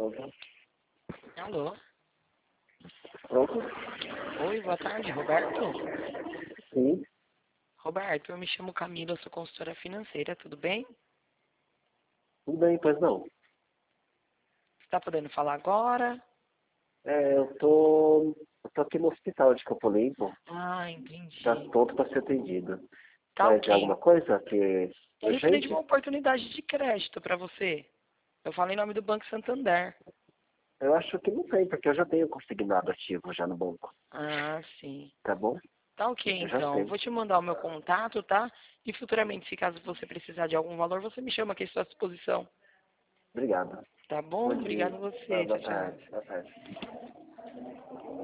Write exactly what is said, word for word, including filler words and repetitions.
Pronto. Alô? Pronto? Oi, boa tarde, Roberto. Sim. Roberto, eu me chamo Camila, eu sou consultora financeira, tudo bem? Tudo bem, pois não. Você está podendo falar agora? É, eu tô, eu tô aqui no hospital de Campo Limpo. Ah, Tá entendi. pronto para ser atendido. Tá Mas é ok. alguma coisa que É referente a urgente? uma oportunidade de crédito para você. Eu falo em nome do Banco Santander. Eu acho que não tem, porque eu já tenho consignado ativo já no banco. Ah, sim. Tá bom? Tá ok, Eu já então. Eu tenho. vou te mandar o meu contato, tá? E futuramente, se caso você precisar de algum valor, você me chama aqui à sua disposição. Obrigado. Tá Bom bom? dia. Obrigado a Boa você. boa Tchau, tchau. tarde. Boa tarde.